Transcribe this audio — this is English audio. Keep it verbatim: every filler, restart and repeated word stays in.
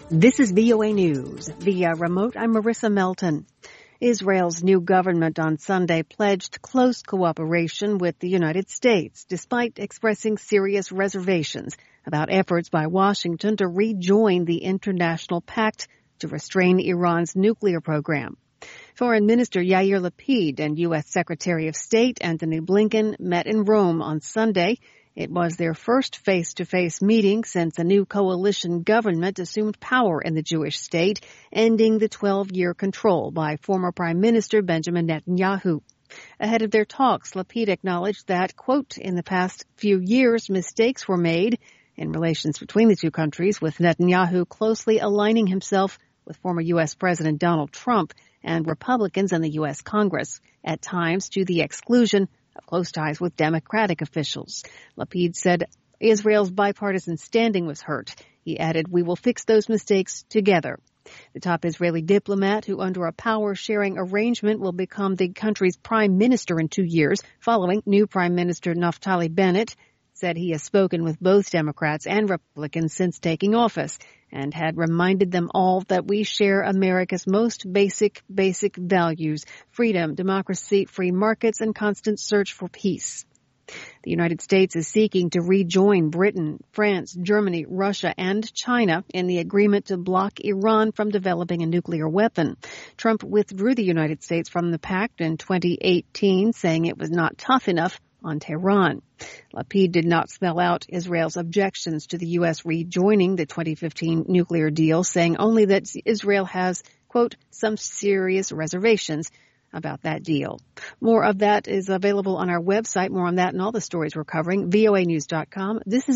This is V O A News. Via remote, I'm Marissa Melton. Israel's new government on Sunday pledged close cooperation with the United States, despite expressing serious reservations about efforts by Washington to rejoin the international pact to restrain Iran's nuclear program. Foreign Minister Yair Lapid and U S Secretary of State Antony Blinken met in Rome on Sunday. It was their first face-to-face meeting since a new coalition government assumed power in the Jewish state, ending the twelve-year control by former Prime Minister Benjamin Netanyahu. Ahead of their talks, Lapid acknowledged that, quote, in the past few years, mistakes were made in relations between the two countries, with Netanyahu closely aligning himself with former U S President Donald Trump and Republicans in the U S Congress, at times to the exclusion of close ties with Democratic officials. Lapid said Israel's bipartisan standing was hurt. He added, we will fix those mistakes together. The top Israeli diplomat, who under a power-sharing arrangement will become the country's prime minister in two years, following new Prime Minister Naftali Bennett, said he has spoken with both Democrats and Republicans since taking office and had reminded them all that we share America's most basic, basic values: freedom, democracy, free markets, and constant search for peace. The United States is seeking to rejoin Britain, France, Germany, Russia, and China in the agreement to block Iran from developing a nuclear weapon. Trump withdrew the United States from the pact in twenty eighteen, saying it was not tough enough on Tehran. Lapid did not spell out Israel's objections to the U S rejoining the twenty fifteen nuclear deal, saying only that Israel has, quote, some serious reservations about that deal. More of that is available on our website. More on that and all the stories we're covering, V O A news dot com. This is